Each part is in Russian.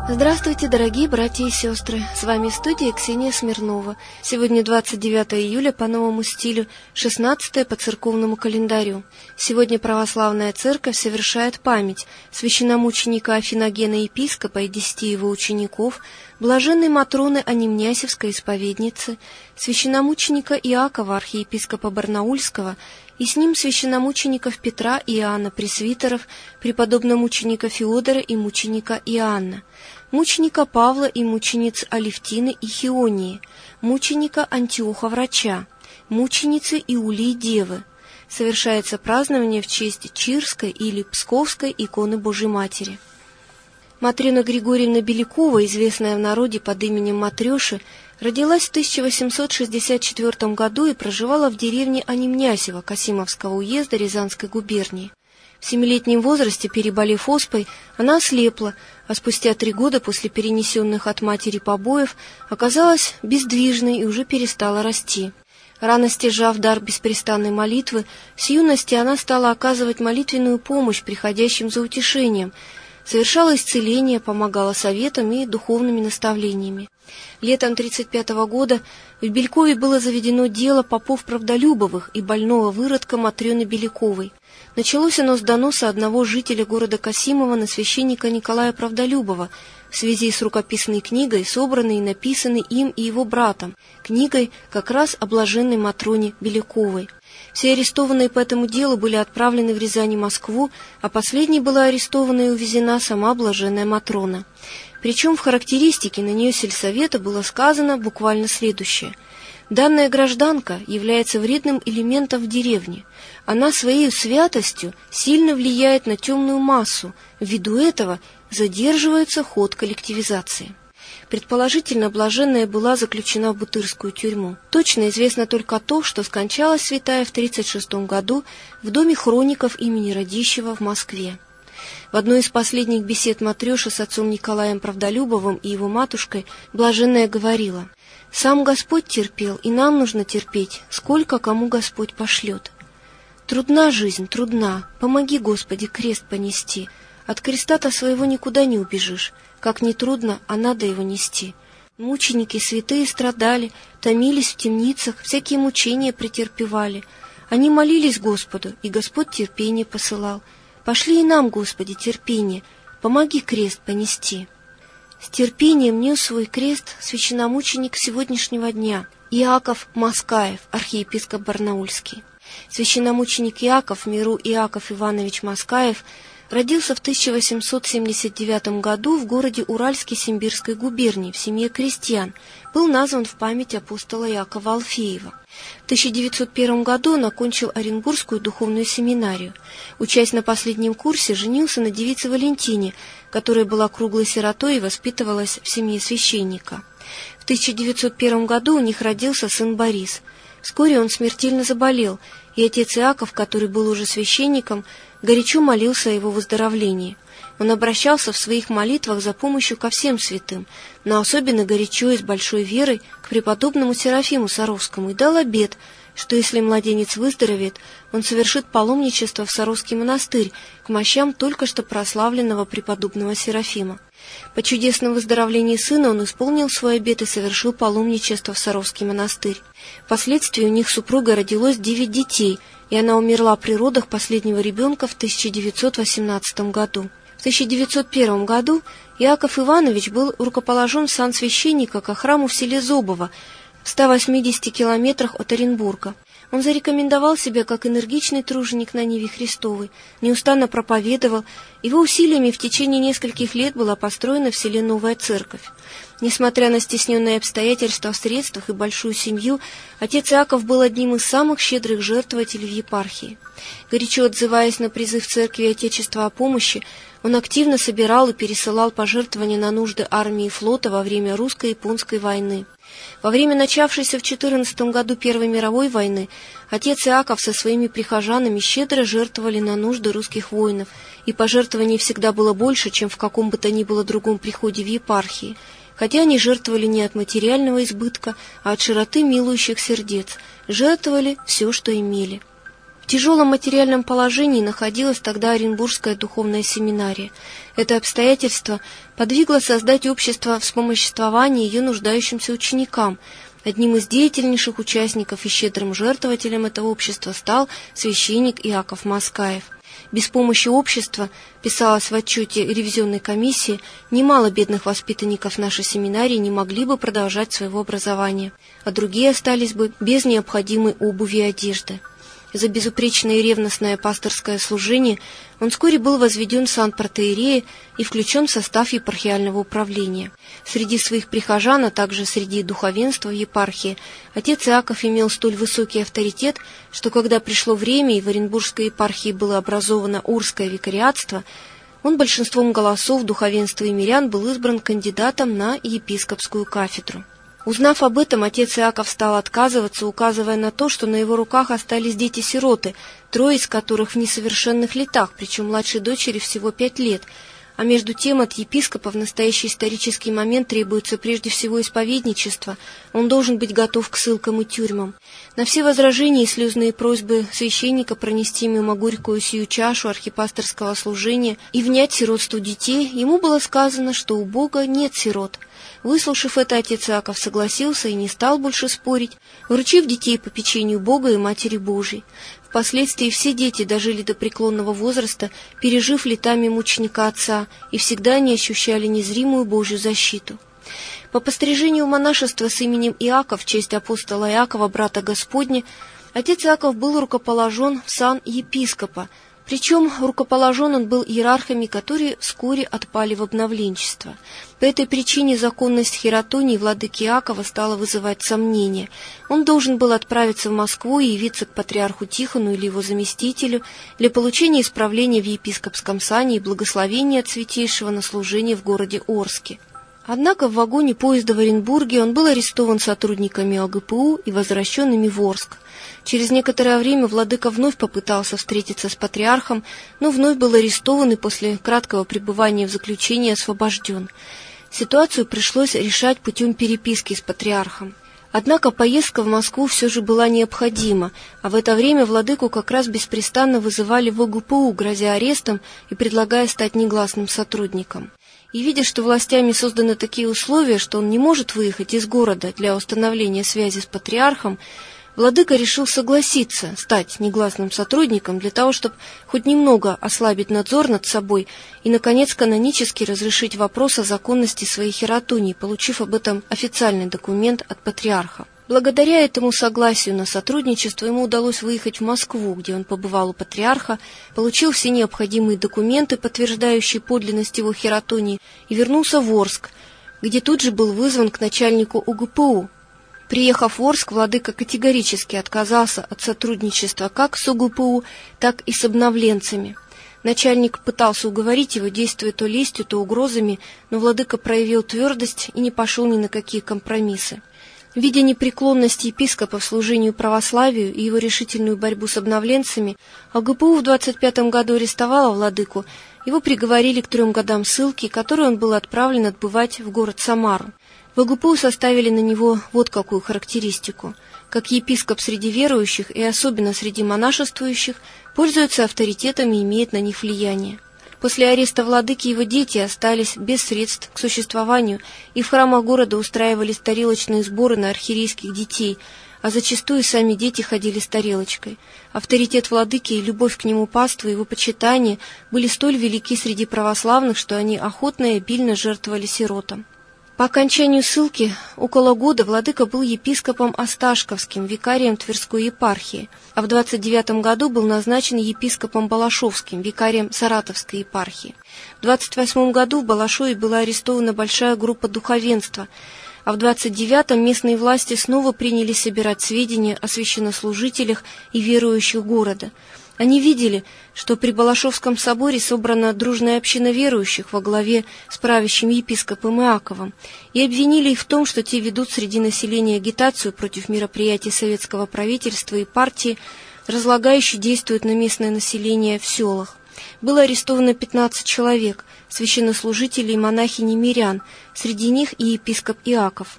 Здравствуйте, дорогие братья и сестры! С вами в студии Ксения Смирнова. Сегодня 29 июля по новому стилю, 16 по церковному календарю. Сегодня православная церковь совершает память священномученика Афиногена епископа и 10 его учеников, блаженной Матроны Анимнясевской исповедницы, священномученика Иакова, архиепископа Барнаульского, и с ним священномучеников Петра и Иоанна Пресвитеров, преподобномученика Феодора и мученика Иоанна, мученика Павла и мучениц Алевтины и Хионии, мученика Антиоха Врача, мученицы Иулии Девы. Совершается празднование в честь Чирской или Псковской иконы Божьей Матери. Матрена Григорьевна Белякова, известная в народе под именем Матреши, родилась в 1864 году и проживала в деревне Анимнясево Касимовского уезда Рязанской губернии. В 7-летнем возрасте, переболев оспой, она ослепла, а спустя 3 года после перенесенных от матери побоев оказалась бездвижной и уже перестала расти. Рано стяжав дар беспрестанной молитвы, с юности она стала оказывать молитвенную помощь приходящим за утешением, совершала исцеление, помогала советами и духовными наставлениями. Летом 1935 года в Белькове было заведено дело попов Правдолюбовых и больного выродка Матрены Беляковой. Началось оно с доноса одного жителя города Касимова на священника Николая Правдолюбова в связи с рукописной книгой, собранной и написанной им и его братом, книгой как раз о блаженной Матроне Беляковой. Все арестованные по этому делу были отправлены в Рязань и Москву, а последней была арестована и увезена сама блаженная Матрона. Причем в характеристике на нее сельсовета было сказано буквально следующее: «Данная гражданка является вредным элементом в деревне. Она своей святостью сильно влияет на темную массу, ввиду этого задерживается ход коллективизации». Предположительно, блаженная была заключена в Бутырскую тюрьму. Точно известно только то, что скончалась святая в 1936 году в доме хроников имени Радищева в Москве. В одной из последних бесед Матреши с отцом Николаем Правдолюбовым и его матушкой блаженная говорила: «Сам Господь терпел, и нам нужно терпеть, сколько кому Господь пошлет. Трудна жизнь, трудна, помоги, Господи, крест понести. От креста-то своего никуда не убежишь, как ни трудно, а надо его нести. Мученики святые страдали, томились в темницах, всякие мучения претерпевали. Они молились Господу, и Господь терпение посылал. Пошли и нам, Господи, терпение, помоги крест понести». С терпением нес свой крест священномученик сегодняшнего дня Иаков Маскаев, архиепископ Барнаульский. Священномученик Иаков, в миру Иаков Иванович Маскаев, родился в 1879 году в городе Уральске Симбирской губернии в семье крестьян, был назван в память апостола Иакова Алфеева. В 1901 году он окончил Оренбургскую духовную семинарию. Учась на последнем курсе, женился на девице Валентине, которая была круглой сиротой и воспитывалась в семье священника. В 1901 году у них родился сын Борис. Вскоре он смертельно заболел, и отец Иаков, который был уже священником, горячо молился о его выздоровлении. Он обращался в своих молитвах за помощью ко всем святым, но особенно горячо и с большой верой к преподобному Серафиму Саровскому, и дал обет, что если младенец выздоровеет, он совершит паломничество в Саровский монастырь к мощам только что прославленного преподобного Серафима. По чудесному выздоровлении сына он исполнил свой обет и совершил паломничество в Саровский монастырь. Впоследствии у них с супругой родилось 9 детей, и она умерла при родах последнего ребенка в 1918 году. В 1901 году Иаков Иванович был рукоположен в сан священника ко храму в селе Зобово, в 180 километрах от Оренбурга. Он зарекомендовал себя как энергичный труженик на ниве Христовой, неустанно проповедовал, его усилиями в течение нескольких лет была построена в селе новая церковь. Несмотря на стесненные обстоятельства в средствах и большую семью, отец Иаков был одним из самых щедрых жертвователей в епархии. Горячо отзываясь на призыв церкви и Отечества о помощи, он активно собирал и пересылал пожертвования на нужды армии и флота во время русско-японской войны. Во время начавшейся в 14 году Первой мировой войны отец Иаков со своими прихожанами щедро жертвовали на нужды русских воинов, и пожертвований всегда было больше, чем в каком бы то ни было другом приходе в епархии, хотя они жертвовали не от материального избытка, а от широты милующих сердец, жертвовали все, что имели. тяжелом материальном положении находилась тогда Оренбургская духовная семинария. Это обстоятельство подвигло создать общество вспомоществования ее нуждающимся ученикам. Одним из деятельнейших участников и щедрым жертвователем этого общества стал священник Иаков Маскаев. Без помощи общества, писалось в отчете ревизионной комиссии, немало бедных воспитанников нашей семинарии не могли бы продолжать своего образования, а другие остались бы без необходимой обуви и одежды. За безупречное и ревностное пасторское служение он вскоре был возведен в сан протоиерея и включен в состав епархиального управления. Среди своих прихожан, а также среди духовенства епархии, отец Иаков имел столь высокий авторитет, что когда пришло время и в Оренбургской епархии было образовано Орское викариатство, он большинством голосов духовенства и мирян был избран кандидатом на епископскую кафедру. Узнав об этом, отец Иаков стал отказываться, указывая на то, что на его руках остались дети-сироты, 3 из которых в несовершенных летах, причем младшей дочери всего 5 лет, а между тем от епископа в настоящий исторический момент требуется прежде всего исповедничество, он должен быть готов к ссылкам и тюрьмам. На все возражения и слезные просьбы священника пронести мимо горькую сию чашу архипасторского служения и внять сиротству детей, ему было сказано, что у Бога нет сирот. Выслушав это, отец Иаков согласился и не стал больше спорить, вручив детей по попечению Бога и Матери Божией. Впоследствии все дети дожили до преклонного возраста, пережив летами мученика отца, и всегда не ощущали незримую Божью защиту. По пострижению в монашество с именем Иаков в честь апостола Иакова, брата Господня, отец Иаков был рукоположен в сан епископа, причем рукоположен он был иерархами, которые вскоре отпали в обновленчество. По этой причине законность хератонии владыки Иакова стала вызывать сомнения. Он должен был отправиться в Москву и явиться к патриарху Тихону или его заместителю для получения исправления в епископском сане и благословения от святейшего на служение в городе Орске. Однако в вагоне поезда в Оренбурге он был арестован сотрудниками ОГПУ и возвращенными в Орск. Через некоторое время владыка вновь попытался встретиться с патриархом, но вновь был арестован и после краткого пребывания в заключении освобожден. Ситуацию пришлось решать путем переписки с патриархом. Однако поездка в Москву все же была необходима, а в это время владыку как раз беспрестанно вызывали в ОГПУ, грозя арестом и предлагая стать негласным сотрудником. И видя, что властями созданы такие условия, что он не может выехать из города для установления связи с патриархом, владыка решил согласиться стать негласным сотрудником для того, чтобы хоть немного ослабить надзор над собой и, наконец, канонически разрешить вопрос о законности своей хератонии, получив об этом официальный документ от патриарха. Благодаря этому согласию на сотрудничество ему удалось выехать в Москву, где он побывал у патриарха, получил все необходимые документы, подтверждающие подлинность его хератонии, и вернулся в Орск, где тут же был вызван к начальнику УГПУ. Приехав в Орск, владыка категорически отказался от сотрудничества как с УГПУ, так и с обновленцами. Начальник пытался уговорить его, действуя то лестью, то угрозами, но владыка проявил твердость и не пошел ни на какие компромиссы. Видя непреклонность епископа в служению православию и его решительную борьбу с обновленцами, ОГПУ в 25 году арестовала владыку, его приговорили к 3 годам ссылки, которой он был отправлен отбывать в город Самару. В ОГПУ составили на него вот какую характеристику. Как епископ среди верующих и особенно среди монашествующих, пользуется авторитетом и имеет на них влияние. После ареста владыки его дети остались без средств к существованию, и в храмах города устраивались тарелочные сборы на архиерейских детей, а зачастую сами дети ходили с тарелочкой. Авторитет владыки и любовь к нему паствы и его почитание были столь велики среди православных, что они охотно и обильно жертвовали сиротам. По окончанию ссылки около года владыка был епископом Осташковским, викарием Тверской епархии, а в 29 году был назначен епископом Балашовским, викарием Саратовской епархии. В 28 году в Балашове была арестована большая группа духовенства, а в 29-м местные власти снова принялись собирать сведения о священнослужителях и верующих города. Они видели, что при Балашовском соборе собрана дружная община верующих во главе с правящим епископом Иаковом, и обвинили их в том, что те ведут среди населения агитацию против мероприятий советского правительства и партии, разлагающе действуют на местное население в селах. Было арестовано 15 человек, священнослужителей и монахинь и мирян, среди них и епископ Иаков.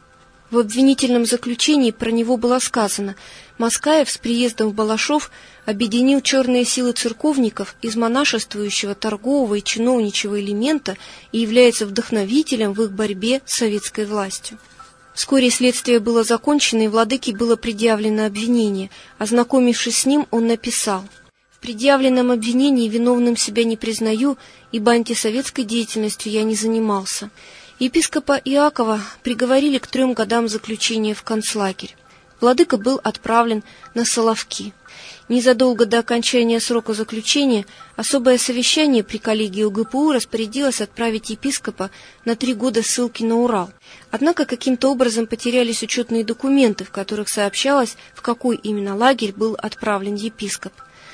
В обвинительном заключении про него было сказано: Маскаев с приездом в Балашов объединил черные силы церковников из монашествующего, торгового и чиновничьего элемента и является вдохновителем в их борьбе с советской властью. Вскоре следствие было закончено, и владыке было предъявлено обвинение. Ознакомившись с ним, он написал: «В предъявленном обвинении виновным себя не признаю, ибо антисоветской деятельностью я не занимался». Епископа Иакова приговорили к 3 годам заключения в концлагерь. Владыка был отправлен на Соловки. Незадолго до окончания срока заключения особое совещание при коллегии УГПУ распорядилось отправить епископа на 3 года ссылки на Урал. Однако каким-то образом потерялись учетные документы, в которых сообщалось, в какой именно лагерь был отправлен епископ.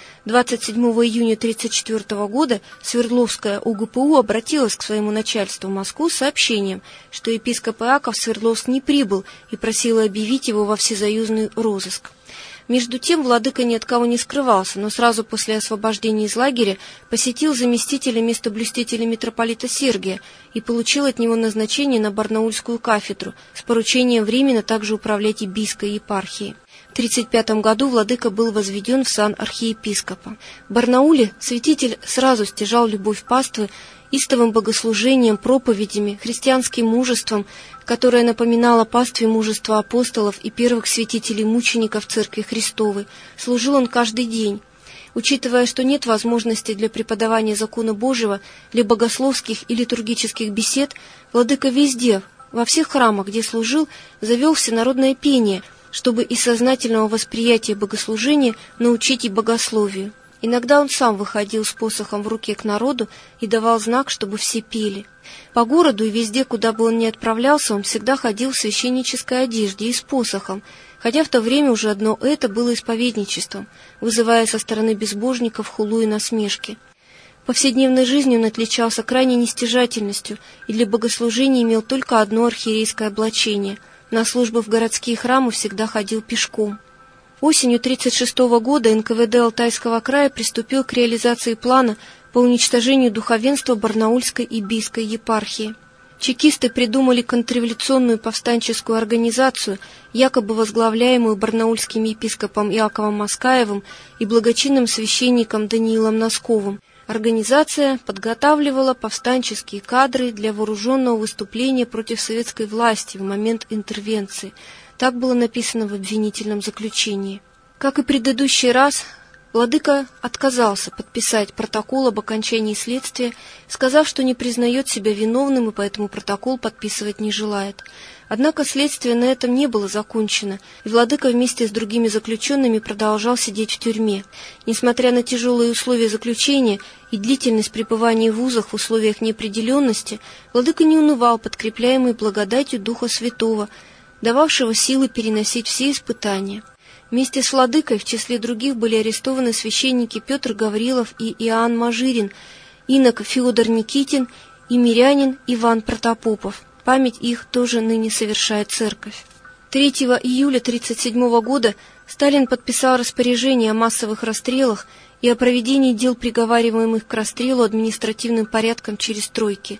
27 июня 1934 года Свердловская УГПУ обратилась к своему начальству в Москву с сообщением, что епископ Иаков в Свердловск не прибыл, и просила объявить его во всесоюзный розыск. Между тем владыка ни от кого не скрывался, но сразу после освобождения из лагеря посетил заместителя местоблюстителя митрополита Сергия и получил от него назначение на Барнаульскую кафедру с поручением временно также управлять Ибийской епархией. В 1935 году владыка был возведен в сан архиепископа. В Барнауле святитель сразу стяжал любовь паствы истовым богослужением, проповедями, христианским мужеством, которое напоминало пастве мужество апостолов и первых святителей-мучеников Церкви Христовой. Служил он каждый день. Учитывая, что нет возможности для преподавания закона Божьего, для богословских и литургических бесед, владыка везде, во всех храмах, где служил, завел всенародное пение, чтобы из сознательного восприятия богослужения научить и богословию. Иногда он сам выходил с посохом в руке к народу и давал знак, чтобы все пели. По городу и везде, куда бы он ни отправлялся, он всегда ходил в священнической одежде и с посохом, хотя в то время уже одно это было исповедничеством, вызывая со стороны безбожников хулу и насмешки. В повседневной жизни он отличался крайней нестяжательностью и для богослужения имел только одно архиерейское облачение. На службы в городские храмы всегда ходил пешком. Осенью 1936 года НКВД Алтайского края приступил к реализации плана по уничтожению духовенства Барнаульской и Ибийской епархии. Чекисты придумали контрреволюционную повстанческую организацию, якобы возглавляемую барнаульским епископом Иаковом Маскаевым и благочинным священником Даниилом Носковым. Организация подготавливала повстанческие кадры для вооруженного выступления против советской власти в момент интервенции. Так было написано в обвинительном заключении. Как и предыдущий раз, владыка отказался подписать протокол об окончании следствия, сказав, что не признает себя виновным и поэтому протокол подписывать не желает. Однако следствие на этом не было закончено, и владыка вместе с другими заключенными продолжал сидеть в тюрьме. Несмотря на тяжелые условия заключения и длительность пребывания в вузах в условиях неопределенности, владыка не унывал, подкрепляемый благодатью Духа Святого, дававшего силы переносить все испытания. Вместе с владыкой в числе других были арестованы священники Петр Гаврилов и Иоанн Мажирин, инок Феодор Никитин и мирянин Иван Протопопов. Память их тоже ныне совершает церковь. 3 июля 1937 года Сталин подписал распоряжение о массовых расстрелах и о проведении дел приговариваемых к расстрелу административным порядком через тройки.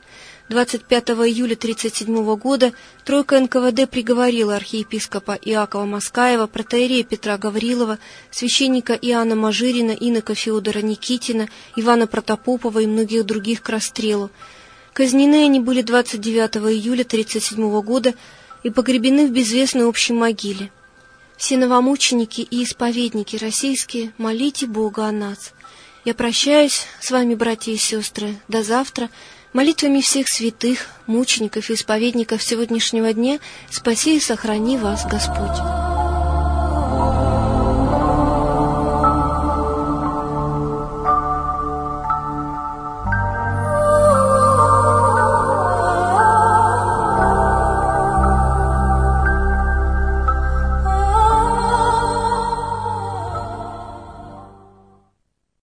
25 июля 1937 года тройка НКВД приговорила архиепископа Иакова Маскаева, протоиерея Петра Гаврилова, священника Иоанна Мажирина, инока Феодора Никитина, Ивана Протопопова и многих других к расстрелу. Казнены они были 29 июля 1937 года и погребены в безвестной общей могиле. Все новомученики и исповедники российские, молите Бога о нас. Я прощаюсь с вами, братья и сестры, до завтра. Молитвами всех святых, мучеников и исповедников сегодняшнего дня спаси и сохрани вас, Господь.